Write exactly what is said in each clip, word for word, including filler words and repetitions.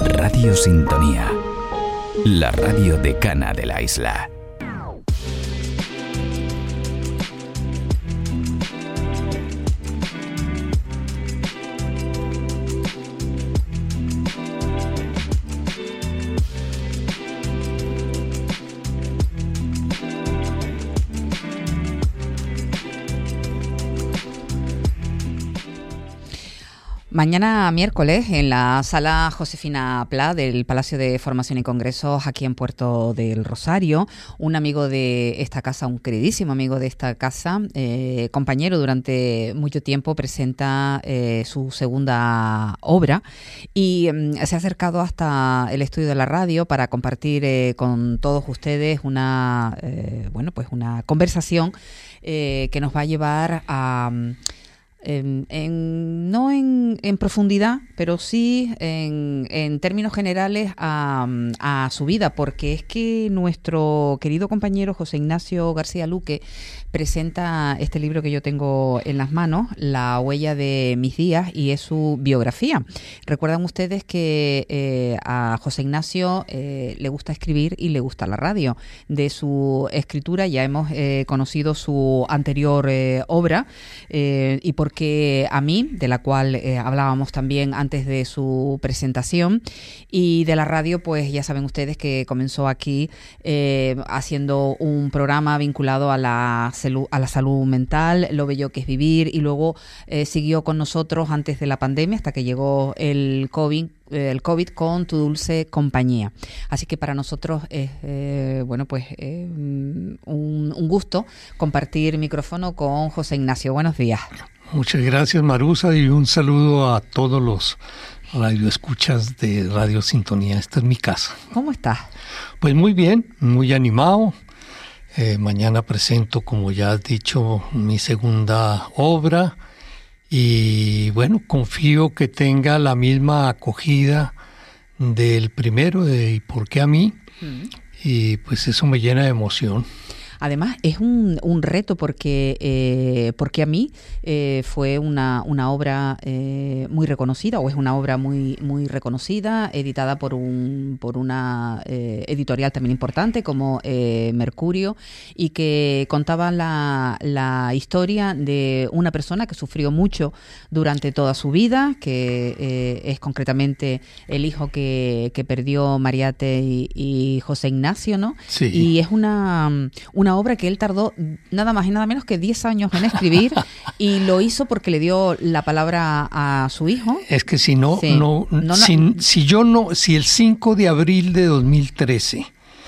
Radio Sintonía, la radio decana de la isla. Mañana miércoles en la sala Josefina Pla del Palacio de Formación y Congresos aquí en Puerto del Rosario, un amigo de esta casa, un queridísimo amigo de esta casa, eh, compañero durante mucho tiempo, presenta eh, su segunda obra y eh, se ha acercado hasta el estudio de la radio para compartir eh, con todos ustedes una, eh, bueno, pues una conversación eh, que nos va a llevar a... En, en, no en, en profundidad, pero sí en, en términos generales a, a su vida, porque es que nuestro querido compañero José Ignacio García Luque presenta este libro que yo tengo en las manos, La huella de mis días, y es su biografía. Recuerdan ustedes que eh, a José Ignacio eh, le gusta escribir y le gusta la radio. De su escritura ya hemos eh, conocido su anterior eh, obra eh, y por que a mí, de la cual eh, hablábamos también antes de su presentación, y de la radio, pues ya saben ustedes que comenzó aquí eh, haciendo un programa vinculado a la, celu- a la salud mental, Lo bello que es vivir, y luego eh, siguió con nosotros antes de la pandemia hasta que llegó el COVID, el COVID con Tu dulce compañía. Así que para nosotros es eh, bueno pues eh, un, un gusto compartir micrófono con José Ignacio. Buenos días. Muchas gracias, Marusa, y un saludo a todos los radioescuchas de Radio Sintonía. Esta es mi casa. ¿Cómo estás? Pues muy bien, muy animado. Eh, mañana presento, como ya has dicho, mi segunda obra y bueno, confío que tenga la misma acogida del primero, de ¿y por qué a mí? Mm. Y pues eso me llena de emoción. Además, es un, un reto porque, eh, porque a mí eh, fue una, una obra eh, muy reconocida, o es una obra muy, muy reconocida, editada por, un, por una eh, editorial también importante como eh, Mercurio, y que contaba la, la historia de una persona que sufrió mucho durante toda su vida, que eh, es concretamente el hijo que, que perdió Mariate y, y José Ignacio, ¿no? Sí. Y es una... una Una obra que él tardó nada más y nada menos que diez años en escribir, y lo hizo porque le dio la palabra a su hijo. Es que si no, sí. no, no, no si, si yo no, si el cinco de abril de dos mil trece,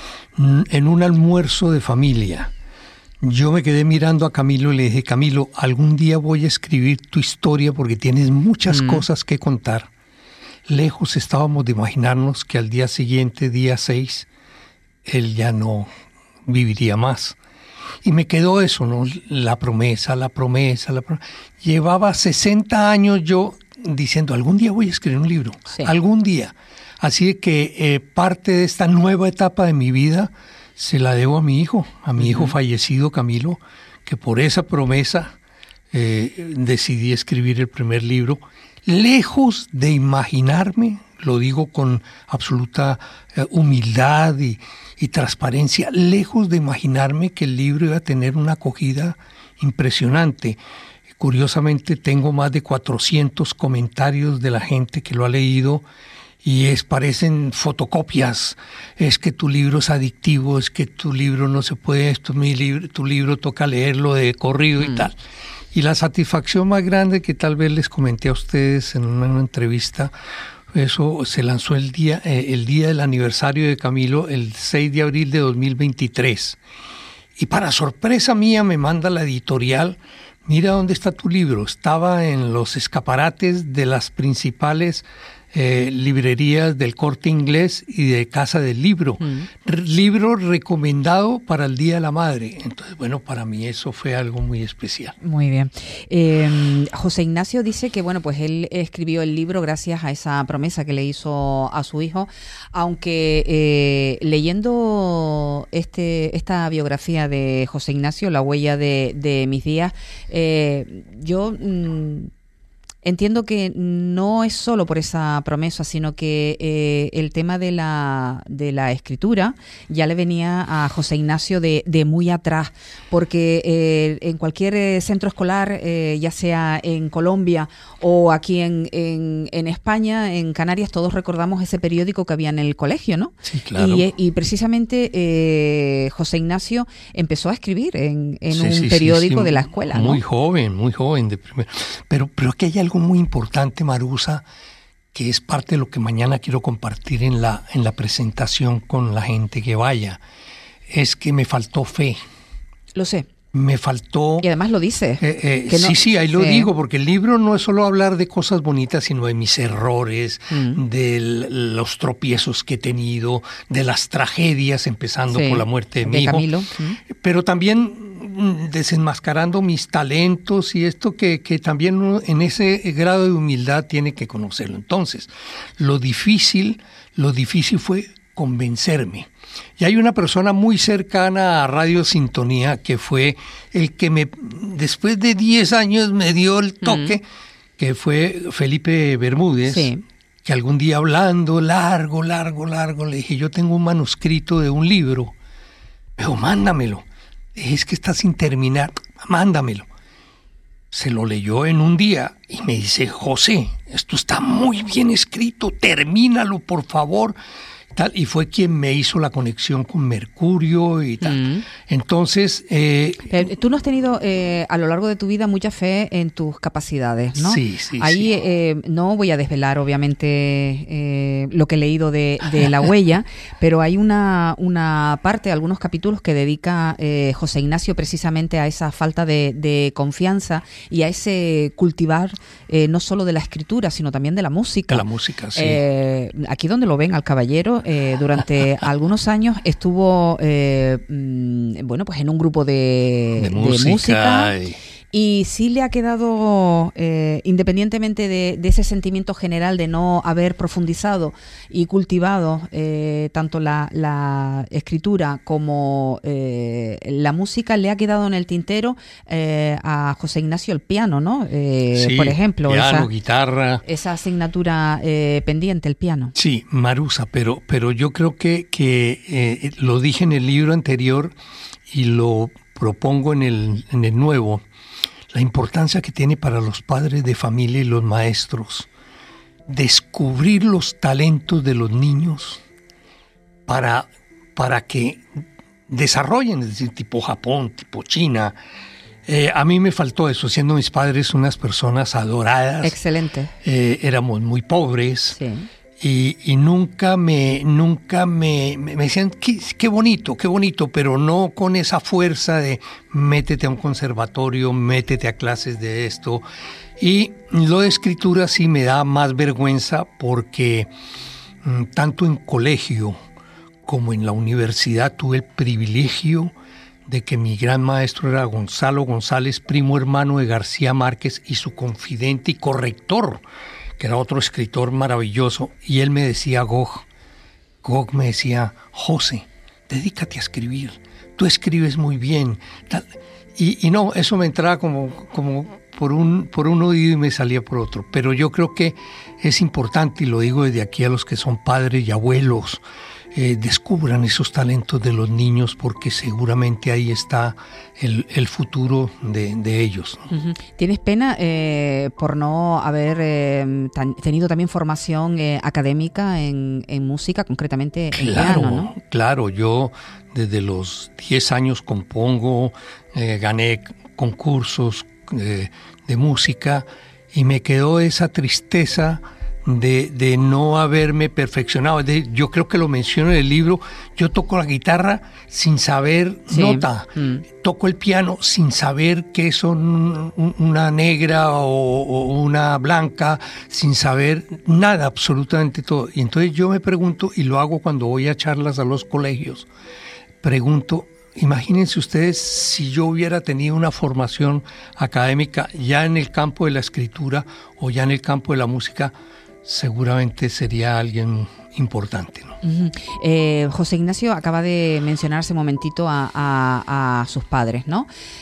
en un almuerzo de familia, yo me quedé mirando a Camilo y le dije, Camilo, algún día voy a escribir tu historia porque tienes muchas mm. cosas que contar. Lejos estábamos de imaginarnos que al día siguiente, día seis, él ya no viviría más. Y me quedó eso, ¿no? La promesa, la promesa, la promesa. Llevaba sesenta años yo diciendo, algún día voy a escribir un libro, sí. algún día. Así que eh, parte de esta nueva etapa de mi vida se la debo a mi hijo, a mi uh-huh. hijo fallecido, Camilo, que por esa promesa eh, decidí escribir el primer libro, lejos de imaginarme, lo digo con absoluta eh, humildad y, y transparencia, lejos de imaginarme que el libro iba a tener una acogida impresionante. Curiosamente tengo más de cuatrocientos comentarios de la gente que lo ha leído y es, parecen fotocopias. Es que tu libro es adictivo, es que tu libro no se puede, esto, mi libro, tu libro toca leerlo de corrido mm. y tal. Y la satisfacción más grande que tal vez les comenté a ustedes en una, una entrevista, eso se lanzó el día, eh, el día del aniversario de Camilo, el seis de abril de dos mil veintitrés. Y para sorpresa mía me manda la editorial, mira dónde está tu libro. Estaba en los escaparates de las principales eh, librerías del Corte Inglés y de Casa del Libro. Mm. R- libro recomendado para el Día de la Madre. Entonces, bueno, para mí eso fue algo muy especial. Muy bien. Eh, José Ignacio dice que, bueno, pues él escribió el libro gracias a esa promesa que le hizo a su hijo, aunque eh, leyendo este esta biografía de José Ignacio, La huella de, de mis días, eh, yo... Mmm, entiendo que no es solo por esa promesa, sino que eh, el tema de la, de la escritura ya le venía a José Ignacio de, de muy atrás, porque eh, en cualquier centro escolar, eh, ya sea en Colombia o aquí en, en, en España, en Canarias, todos recordamos ese periódico que había en el colegio, ¿no? Sí, claro. Y, y precisamente eh, José Ignacio empezó a escribir en, en sí, un sí, periódico sí, sí, de la escuela, ¿no? Muy joven, muy joven. De primer... Pero, pero aquí hay algo muy importante, Marusa, que es parte de lo que mañana quiero compartir en la, en la presentación con la gente que vaya. Es que me faltó fe. Lo sé. Me faltó... Y además lo dice. Eh, eh, que sí, no, sí, ahí lo sí. digo, porque el libro no es solo hablar de cosas bonitas, sino de mis errores, Mm. de los tropiezos que he tenido, de las tragedias, empezando Sí, por la muerte de, de mi hijo. Camilo. Mm. Pero también desenmascarando mis talentos y esto que, que también uno en ese grado de humildad tiene que conocerlo. Entonces, lo difícil, lo difícil fue convencerme. Y hay una persona muy cercana a Radio Sintonía que fue el que me, después de diez años me dio el toque, mm. que fue Felipe Bermúdez, sí. que algún día hablando largo, largo, largo, le dije, yo tengo un manuscrito de un libro, pero mándamelo. Es que está sin terminar, mándamelo. Se lo leyó en un día y me dice, José, esto está muy bien escrito, termínalo, por favor. Tal, y fue quien me hizo la conexión con Mercurio y tal. Mm. Entonces... Eh, Pero tú no has tenido eh, a lo largo de tu vida mucha fe en tus capacidades, ¿no? Sí, sí, Ahí sí. Eh, no voy a desvelar, obviamente, eh, lo que he leído de, de La Huella, pero hay una, una parte, algunos capítulos que dedica eh, José Ignacio precisamente a esa falta de, de confianza y a ese cultivar eh, no solo de la escritura, sino también de la música. De la música, sí. Eh, aquí donde lo ven al caballero... Eh, durante algunos años estuvo eh, mmm, bueno, pues en un grupo de, de de música, música y... y sí le ha quedado, eh, independientemente de, de ese sentimiento general de no haber profundizado y cultivado eh, tanto la, la escritura como eh, la música, le ha quedado en el tintero eh, a José Ignacio el piano, ¿no? Eh, sí, por ejemplo, piano, esa, guitarra. Esa asignatura eh, pendiente, el piano. Sí, Marusa, pero, pero yo creo que, que eh, lo dije en el libro anterior y lo propongo en el, en el nuevo. La importancia que tiene para los padres de familia y los maestros descubrir los talentos de los niños para, para que desarrollen, es decir, tipo Japón, tipo China. Eh, a mí me faltó eso, siendo mis padres unas personas adoradas. Excelente. Eh, éramos muy pobres. Sí. Y, y nunca me nunca me, me, me decían qué, qué bonito, qué bonito, pero no con esa fuerza de métete a un conservatorio, métete a clases de esto. Y lo de escritura sí me da más vergüenza porque mm, tanto en colegio como en la universidad tuve el privilegio de que mi gran maestro era Gonzalo González, primo hermano de García Márquez y su confidente y corrector, que era otro escritor maravilloso, y él me decía, Gog, Gog me decía, José, dedícate a escribir, tú escribes muy bien. Tal. Y, y no, eso me entraba como, como por, un, por un oído y me salía por otro. Pero yo creo que es importante, y lo digo desde aquí a los que son padres y abuelos, eh, descubran esos talentos de los niños porque seguramente ahí está el, el futuro de, de ellos. Uh-huh. ¿Tienes pena eh, por no haber eh, tan, tenido también formación eh, académica en, en música, concretamente en Claro, piano, ¿no? Claro, yo desde los diez años compongo, eh, gané concursos eh, de música y me quedó esa tristeza de, de no haberme perfeccionado. De, yo creo que lo menciono en el libro, yo toco la guitarra sin saber sí. nota, mm. toco el piano sin saber qué son una negra o, o una blanca, sin saber nada, absolutamente todo. Y entonces yo me pregunto, y lo hago cuando voy a charlas a los colegios, pregunto, imagínense ustedes si yo hubiera tenido una formación académica ya en el campo de la escritura o ya en el campo de la música, seguramente sería alguien importante, ¿no? Uh-huh. eh, José Ignacio acaba de mencionar hace un momentito a, a, a sus padres, ¿no?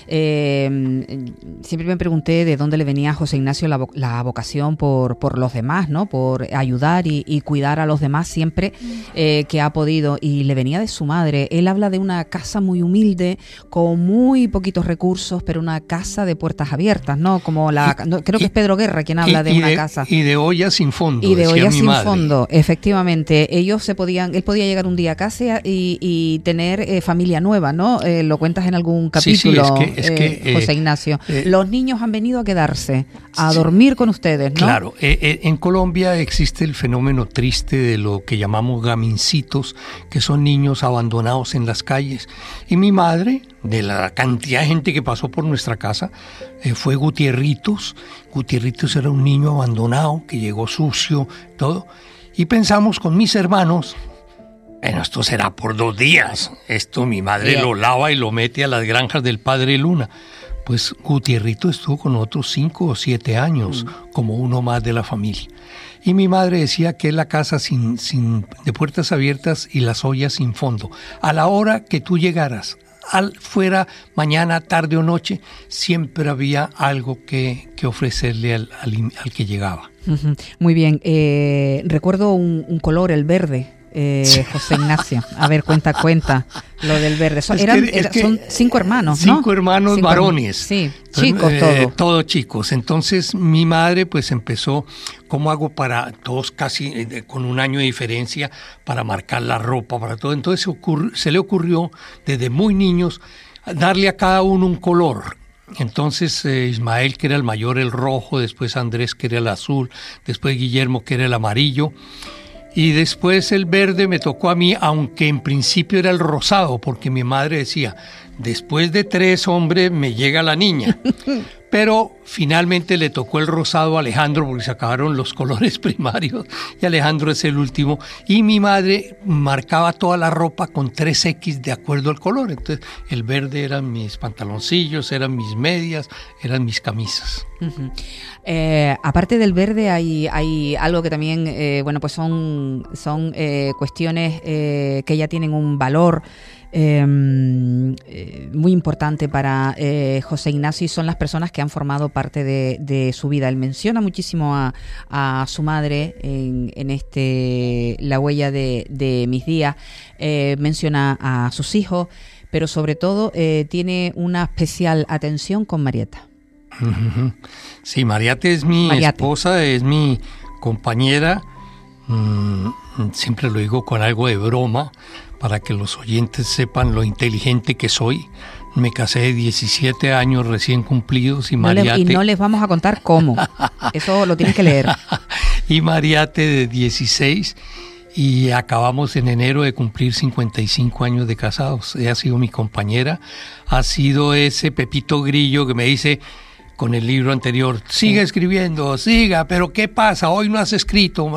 Eh, siempre me pregunté de dónde le venía a José Ignacio la, la vocación por, por los demás, ¿no? Por ayudar y, y cuidar a los demás siempre eh, que ha podido, y le venía de su madre. Él habla de una casa muy humilde, con muy poquitos recursos, pero una casa de puertas abiertas, ¿no? Como la, no, creo que es Pedro Guerra quien habla y, de y una de, casa. Y de ollas sin fondo. Y de ollas sin madre. fondo, efectivamente. Ellos se podían, él podía llegar un día a casa y, y tener eh, familia nueva, ¿no? Eh, lo cuentas en algún capítulo, sí, sí, es que, es eh, que, José Ignacio. Eh, Los niños han venido a quedarse, a sí, dormir con ustedes, ¿no? Claro. Eh, eh, en Colombia existe el fenómeno triste de lo que llamamos gamincitos, que son niños abandonados en las calles. Y mi madre, de la cantidad de gente que pasó por nuestra casa, eh, fue Gutierritos. Gutierritos era un niño abandonado que llegó sucio, todo. Y pensamos con mis hermanos, bueno, esto será por dos días. Esto mi madre Bien. lo lava y lo mete a las granjas del Padre Luna. Pues Gutierrito estuvo con nosotros cinco o siete años, mm. como uno más de la familia. Y mi madre decía que es la casa sin, sin, de puertas abiertas y las ollas sin fondo. A la hora que tú llegaras, al, fuera mañana, tarde o noche, siempre había algo que, que ofrecerle al, al, al que llegaba. Uh-huh. Muy bien. Eh, recuerdo un, un color, el verde. Eh, José Ignacio, a ver, cuenta, cuenta lo del verde. Son, eran, es que, es que son cinco hermanos, ¿no? Cinco hermanos cinco varones. Sí, chicos eh, todos. Todos chicos. Entonces mi madre pues empezó, ¿cómo hago para todos casi eh, con un año de diferencia para marcar la ropa, para todo? Entonces se, ocurri, se le ocurrió desde muy niños darle a cada uno un color. Entonces eh, Ismael, que era el mayor, el rojo, después Andrés, que era el azul, después Guillermo, que era el amarillo. Y después el verde me tocó a mí, aunque en principio era el rosado, porque mi madre decía, después de tres hombres me llega la niña. Pero finalmente le tocó el rosado a Alejandro porque se acabaron los colores primarios y Alejandro es el último. Y mi madre marcaba toda la ropa con tres equis de acuerdo al color. Entonces el verde eran mis pantaloncillos, eran mis medias, eran mis camisas. Uh-huh. Eh, aparte del verde hay, hay algo que también, eh, bueno, pues son, son eh, cuestiones eh, que ya tienen un valor Eh, eh, muy importante para eh, José Ignacio, y son las personas que han formado parte de, de su vida. Él menciona muchísimo a, a su madre en, en este La huella de, de mis días, eh, menciona a sus hijos, pero sobre todo eh, tiene una especial atención con Marieta. Sí, Mariate es mi Mariate. esposa, es mi compañera, mm, siempre lo digo con algo de broma, para que los oyentes sepan lo inteligente que soy. Me casé de diecisiete años recién cumplidos y Mariate... No le, y no les vamos a contar cómo. Eso lo tienen que leer. Y Mariate de dieciséis, y acabamos en enero de cumplir cincuenta y cinco años de casados. Ella ha sido mi compañera, ha sido ese Pepito Grillo que me dice con el libro anterior, siga escribiendo, siga, pero ¿qué pasa? Hoy no has escrito.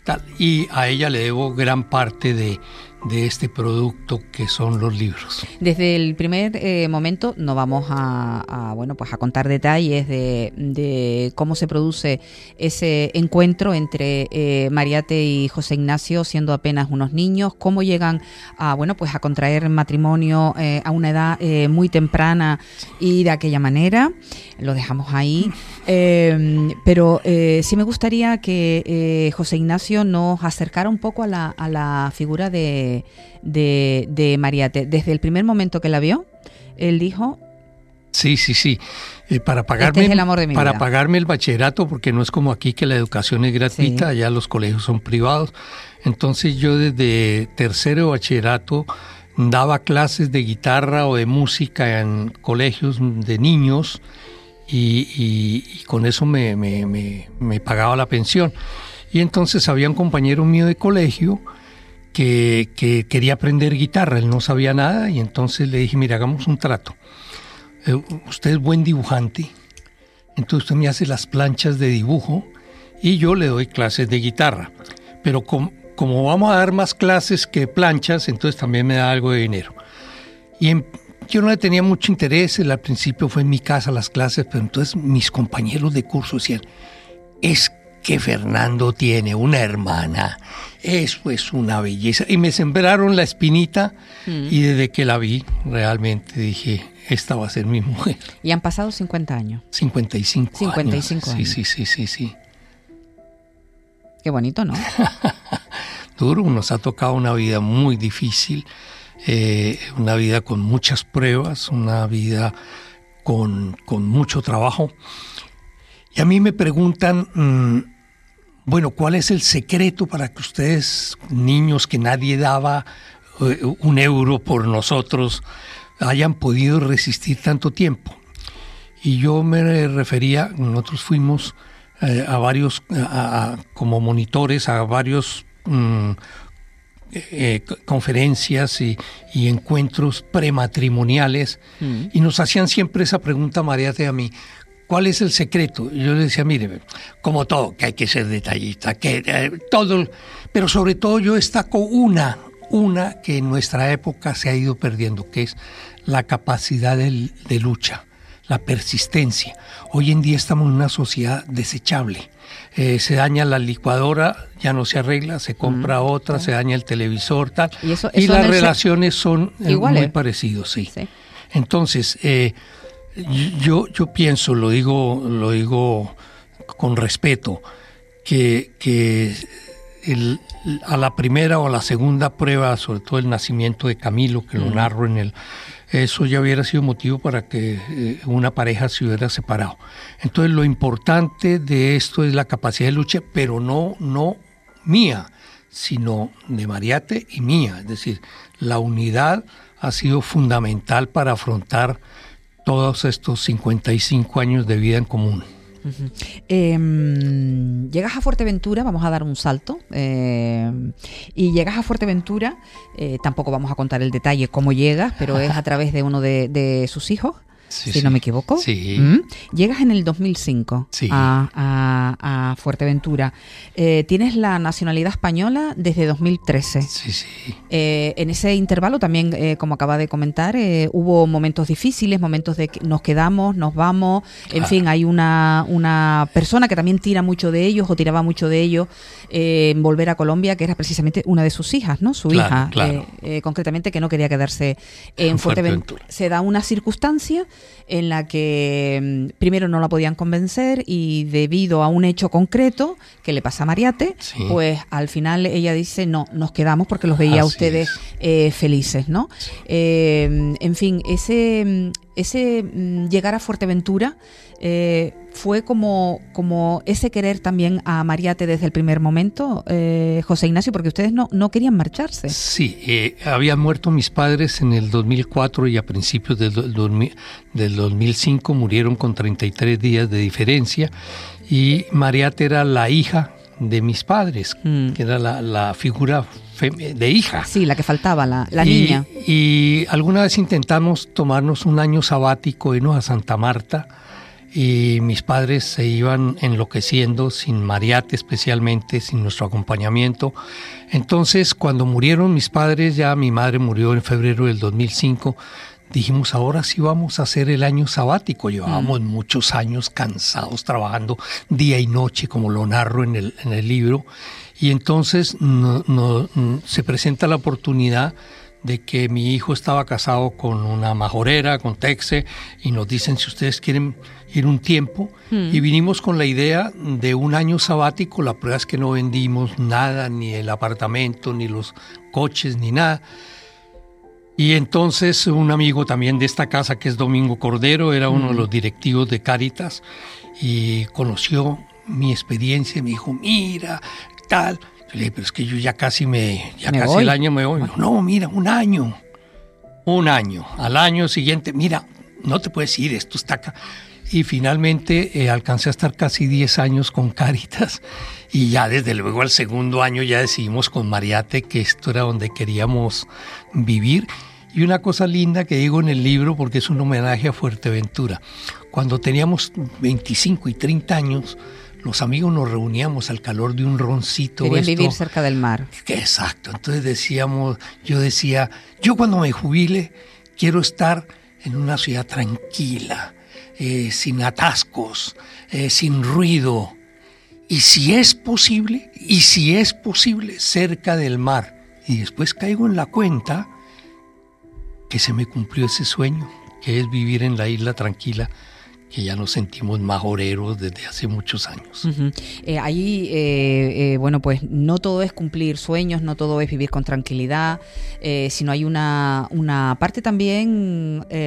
Y a ella le debo gran parte de... de este producto que son los libros. Desde el primer eh, momento no vamos a, a bueno pues a contar detalles de, de cómo se produce ese encuentro entre eh, Mariate y José Ignacio siendo apenas unos niños, cómo llegan a bueno pues a contraer matrimonio eh, a una edad eh, muy temprana y de aquella manera. Lo dejamos ahí, eh, pero eh, sí me gustaría que eh, José Ignacio nos acercara un poco a la, a la figura de De, de Mariate. Desde el primer momento que la vio, él dijo... Sí, sí, sí. Eh, para pagarme, este es el amor de mi para vida. pagarme el bachillerato, porque no es como aquí que la educación es gratuita, sí. Allá los colegios son privados. Entonces yo desde tercero de bachillerato daba clases de guitarra o de música en colegios de niños y, y, y con eso me, me, me, me pagaba la pensión. Y entonces había un compañero mío de colegio Que, que quería aprender guitarra, él no sabía nada, y entonces le dije, mira, hagamos un trato. Eh, usted es buen dibujante, entonces usted me hace las planchas de dibujo y yo le doy clases de guitarra. Pero com, como vamos a dar más clases que planchas, entonces también me da algo de dinero. Y en, yo no le tenía mucho interés, al principio fue en mi casa las clases, pero entonces mis compañeros de curso decían, es que Fernando tiene una hermana. Eso es una belleza. Y me sembraron la espinita mm. y desde que la vi realmente dije, esta va a ser mi mujer. Y han pasado cincuenta años. cincuenta y cinco, cincuenta y cinco años. años. Sí, sí, sí, sí, sí. Qué bonito, ¿no? Duro, nos ha tocado una vida muy difícil, eh, una vida con muchas pruebas, una vida con, con mucho trabajo. Y a mí me preguntan, mmm, bueno, ¿cuál es el secreto para que ustedes, niños que nadie daba eh, un euro por nosotros, hayan podido resistir tanto tiempo? Y yo me refería, nosotros fuimos eh, a varios, a, a, como monitores, a varios mm, eh, conferencias y, y encuentros prematrimoniales, mm. y nos hacían siempre esa pregunta, Mariate, a mí, ¿cuál es el secreto? Y yo le decía, mire, como todo, que hay que ser detallista, que eh, todo, pero sobre todo yo destaco una, una que en nuestra época se ha ido perdiendo, que es la capacidad de, de lucha, la persistencia. Hoy en día estamos en una sociedad desechable. Eh, se daña la licuadora, ya no se arregla, se compra mm, otra, sí. se daña el televisor, tal. Y, eso, eso y las relaciones son iguales, muy parecidas, sí. sí. Entonces, eh, yo, yo pienso, lo digo, lo digo con respeto, que, que el, a la primera o a la segunda prueba, sobre todo el nacimiento de Camilo, que mm. lo narro en el... eso ya hubiera sido motivo para que eh, una pareja se hubiera separado. Entonces lo importante de esto es la capacidad de lucha, pero no, no mía, sino de Mariate y mía. Es decir, la unidad ha sido fundamental para afrontar todos estos cincuenta y cinco años de vida en común. Uh-huh. Eh, llegas a Fuerteventura, vamos a dar un salto, eh, y llegas a Fuerteventura, eh, tampoco vamos a contar el detalle cómo llegas, pero es a través de uno de, de sus hijos, sí, si sí. no me equivoco. Sí. ¿Mm? Llegas en el dos mil cinco sí. a, a, a Fuerteventura. Eh, tienes la nacionalidad española desde dos mil trece. Sí, sí. Eh, en ese intervalo también, eh, como acaba de comentar, eh, hubo momentos difíciles, momentos de que nos quedamos, nos vamos, en claro. fin, hay una, una persona que también tira mucho de ellos o tiraba mucho de ellos eh, en volver a Colombia, que era precisamente una de sus hijas, ¿no? Su claro, hija, claro. Eh, eh, concretamente, que no quería quedarse en, en Fuerteventura. Fuerteventura. Se da una circunstancia en la que mm, primero no la podían convencer y debido a un hecho concreto que le pasa a Mariate, sí. pues al final ella dice, no, nos quedamos porque los veía a ustedes eh, felices, ¿no? Sí. Eh, en fin, ese, ese llegar a Fuerteventura eh, fue como, como ese querer también a Mariate desde el primer momento, eh, José Ignacio, porque ustedes no, no querían marcharse. Sí, eh, habían muerto mis padres en el dos mil cuatro y a principios del, del dos mil cinco murieron con treinta y tres días de diferencia, y Mariate era la hija de mis padres, mm. que era la, la figura de hija. Sí, la que faltaba, la, la y, niña. Y alguna vez intentamos tomarnos un año sabático, irnos a Santa Marta, y mis padres se iban enloqueciendo, sin Mariate especialmente, sin nuestro acompañamiento. Entonces, cuando murieron mis padres, ya mi madre murió en febrero del dos mil cinco, dijimos, ahora sí vamos a hacer el año sabático. Llevábamos mm. muchos años cansados, trabajando día y noche, como lo narro en el, en el libro. Y entonces no, no, se presenta la oportunidad de que mi hijo estaba casado con una majorera, con Texe, y nos dicen si ustedes quieren ir un tiempo. Mm. Y vinimos con la idea de un año sabático. La prueba es que no vendimos nada, ni el apartamento, ni los coches, ni nada. Y entonces un amigo también de esta casa, que es Domingo Cordero, era uno mm. de los directivos de Cáritas, y conoció mi experiencia y me dijo, mira, tal. Yo le dije, pero es que yo ya casi me, ya ¿Me casi voy? el año me voy. No, no, mira, un año, un año. Al año siguiente, mira, no te puedes ir, esto está acá. Y finalmente eh, alcancé a estar casi diez años con Cáritas, y ya desde luego al segundo año ya decidimos con Mariate que esto era donde queríamos vivir. Y una cosa linda que digo en el libro, porque es un homenaje a Fuerteventura, cuando teníamos veinticinco y treinta años, los amigos nos reuníamos al calor de un roncito. Querían esto, vivir cerca del mar. Que, exacto, entonces decíamos, yo decía, yo cuando me jubile quiero estar en una ciudad tranquila, Eh, sin atascos, eh, sin ruido. y si es posible, y si es posible, cerca del mar. Y después caigo en la cuenta que se me cumplió ese sueño, que es vivir en la isla tranquila, que ya nos sentimos majoreros desde hace muchos años. Uh-huh. Eh, ahí, eh, eh, bueno, pues no todo es cumplir sueños, no todo es vivir con tranquilidad, eh, sino hay una, una parte también, eh,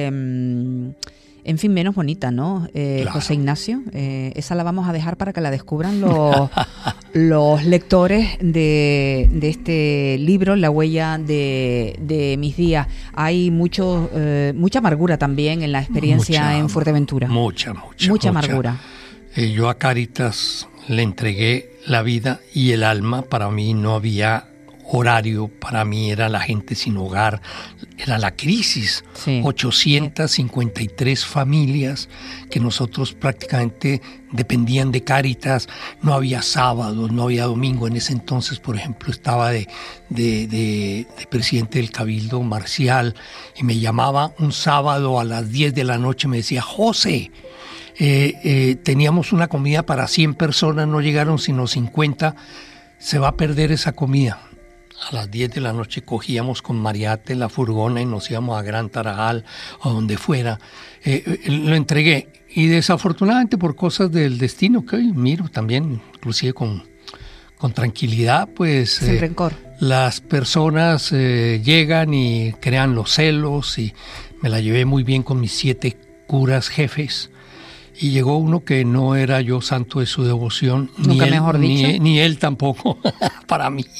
en fin, menos bonita, ¿no? Eh, claro. José Ignacio, eh, esa la vamos a dejar para que la descubran los, los lectores de, de este libro, La huella de, de mis días. Hay mucho, eh, mucha amargura también en la experiencia mucha, en Fuerteventura. Mucha, mucha. Mucha, mucha amargura. Eh, yo a Cáritas le entregué la vida y el alma. Para mí no había horario, para mí era la gente sin hogar, era la crisis. Sí. ochocientas cincuenta y tres familias que nosotros prácticamente dependían de Cáritas, no había sábado, no había domingo. En ese entonces, por ejemplo, estaba de, de, de, de presidente del Cabildo Marcial y me llamaba un sábado a las diez de la noche, me decía: José, eh, eh, teníamos una comida para cien personas, no llegaron sino cincuenta, se va a perder esa comida. A las diez de la noche cogíamos con Mariate la furgona y nos íbamos a Gran Tarajal o donde fuera. Eh, eh, lo entregué y desafortunadamente por cosas del destino, que hoy miro también, inclusive con, con tranquilidad, pues sin eh, rencor. Las personas eh, llegan y crean los celos, y me la llevé muy bien con mis siete curas jefes. Y llegó uno que no era yo santo de su devoción, nunca ni, mejor él, dicho. Ni, ni él tampoco, para mí.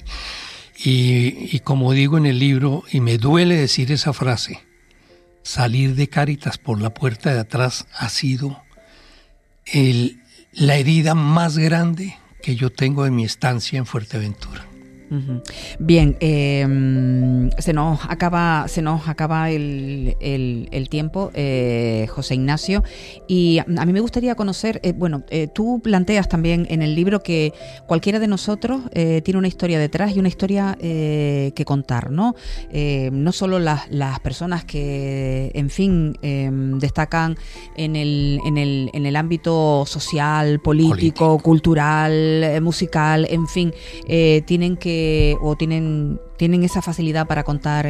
Y, y como digo en el libro, y me duele decir esa frase, salir de Cáritas por la puerta de atrás ha sido el, la herida más grande que yo tengo de mi estancia en Fuerteventura. Uh-huh. Bien, eh, se nos acaba, se nos acaba el, el, el tiempo, eh, José Ignacio, y a mí me gustaría conocer, eh, bueno, eh, tú planteas también en el libro que cualquiera de nosotros eh, tiene una historia detrás y una historia eh, que contar, ¿no? Eh, no solo las, las personas que, en fin, eh, destacan en el, en el, en el ámbito social, político, político. cultural, eh, musical, en fin, eh, tienen que o tienen, tienen esa facilidad para contar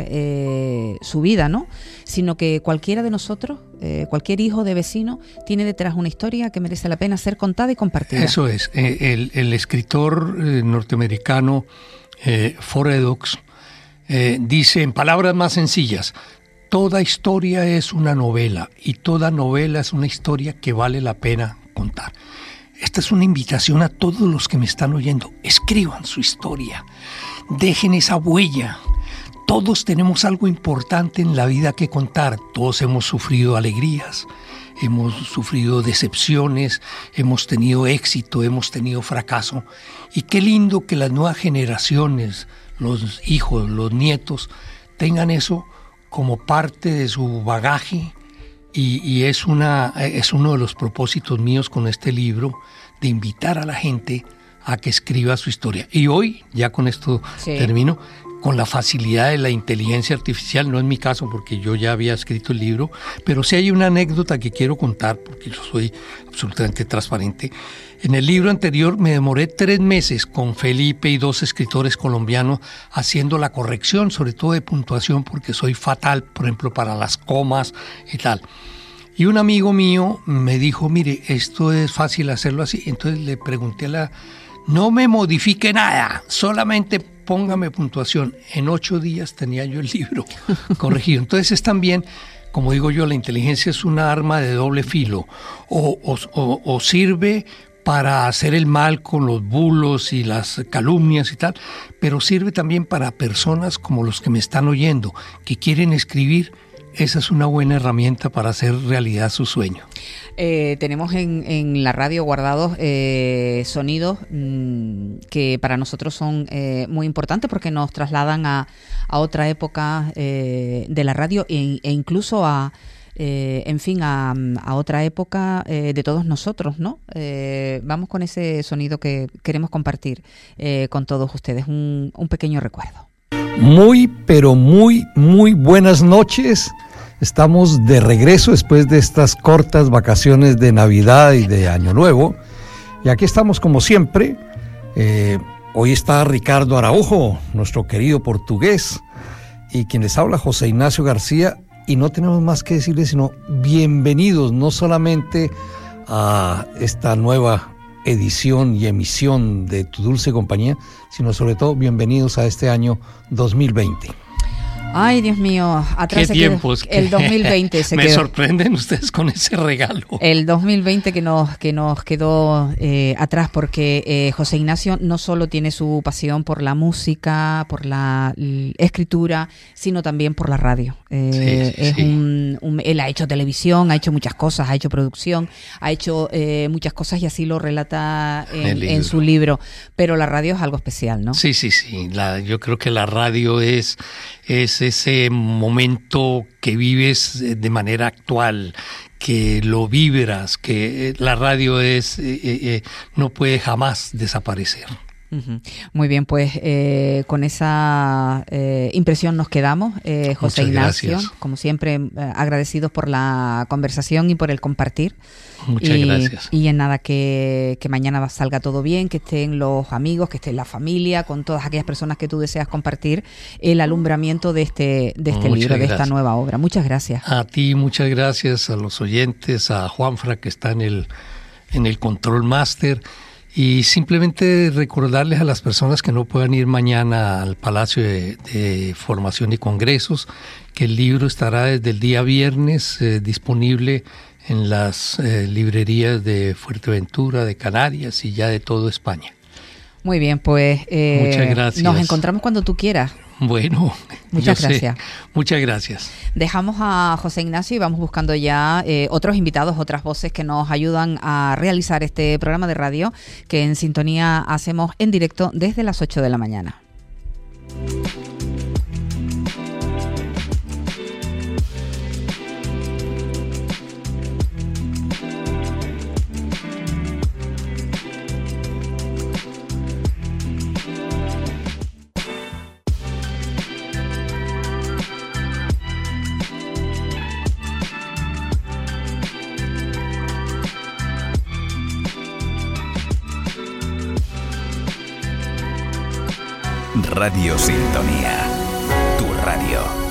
eh, su vida, ¿no? Sino que cualquiera de nosotros, eh, cualquier hijo de vecino, tiene detrás una historia que merece la pena ser contada y compartida. Eso es. Eh, el, el escritor eh, norteamericano eh, Foredox eh, dice en palabras más sencillas: toda historia es una novela y toda novela es una historia que vale la pena contar. Esta es una invitación a todos los que me están oyendo. Escriban su historia, dejen esa huella. Todos tenemos algo importante en la vida que contar. Todos hemos sufrido alegrías, hemos sufrido decepciones, hemos tenido éxito, hemos tenido fracaso. Y qué lindo que las nuevas generaciones, los hijos, los nietos, tengan eso como parte de su bagaje. Y, y es, una, es uno de los propósitos míos con este libro, de invitar a la gente a que escriba su historia. Y hoy, ya con esto sí. termino, con la facilidad de la inteligencia artificial, no es mi caso porque yo ya había escrito el libro, pero sí hay una anécdota que quiero contar porque yo soy absolutamente transparente. En el libro anterior me demoré tres meses con Felipe y dos escritores colombianos haciendo la corrección, sobre todo de puntuación, porque soy fatal, por ejemplo, para las comas y tal. Y un amigo mío me dijo: mire, esto es fácil hacerlo así. Entonces le pregunté a la... no me modifique nada, solamente póngame puntuación. En ocho días tenía yo el libro corregido. Entonces es también, como digo yo, la inteligencia es una arma de doble filo. O, o, o, o sirve para hacer el mal con los bulos y las calumnias y tal, pero sirve también para personas como los que me están oyendo, que quieren escribir. Esa es una buena herramienta para hacer realidad su sueño. Eh, tenemos en, en la radio guardados eh, sonidos mmm, que para nosotros son eh, muy importantes porque nos trasladan a, a otra época eh, de la radio e, e incluso a, eh, en fin, a, a otra época eh, de todos nosotros, ¿no? Eh, vamos con ese sonido que queremos compartir eh, con todos ustedes, un, un pequeño recuerdo. Muy, pero muy, muy buenas noches. Estamos de regreso después de estas cortas vacaciones de Navidad y de Año Nuevo. Y aquí estamos como siempre. Eh, hoy está Ricardo Araujo, nuestro querido portugués, y quien les habla, José Ignacio García, y no tenemos más que decirles sino bienvenidos, no solamente a esta nueva edición y emisión de Tu Dulce Compañía, sino sobre todo bienvenidos a este año dos mil veinte. Ay, Dios mío, atrás ¿Qué se tiempos? quedó, el dos mil veinte se Me quedó. sorprenden ustedes con ese regalo. El dos mil veinte que nos, que nos quedó eh, atrás, porque eh, José Ignacio no solo tiene su pasión por la música, por la l- escritura, sino también por la radio. Eh, Sí, sí, es sí. un, un- él ha hecho televisión, ha hecho muchas cosas, ha hecho producción, ha hecho eh, muchas cosas y así lo relata en, El libro. en su libro. Pero la radio es algo especial, ¿no? Sí, sí, sí. La, yo creo que la radio es, es ese momento que vives de manera actual, que lo vibras, que la radio es eh, eh, no puede jamás desaparecer. Ujú. Muy bien, pues eh, con esa eh, impresión nos quedamos, eh, José Muchas Ignacio, gracias. como siempre, eh, agradecidos por la conversación y por el compartir. Muchas y, gracias. Y en nada, que, que mañana salga todo bien, que estén los amigos, que esté la familia, con todas aquellas personas que tú deseas compartir el alumbramiento de este, de este Muchas libro, de esta gracias. nueva obra. Muchas gracias. A ti muchas gracias, a los oyentes, a Juanfra que está en el, en el Control Master, y simplemente recordarles a las personas que no puedan ir mañana al Palacio de, de Formación y Congresos que el libro estará desde el día viernes eh, disponible en las eh, librerías de Fuerteventura, de Canarias y ya de toda España. Muy bien, pues eh, Muchas gracias. nos encontramos cuando tú quieras. Bueno, Muchas yo sé. gracias. Muchas gracias. Dejamos a José Ignacio y vamos buscando ya eh, otros invitados, otras voces que nos ayudan a realizar este programa de radio que en sintonía hacemos en directo desde las ocho de la mañana. Radio Sintonía. Tu radio.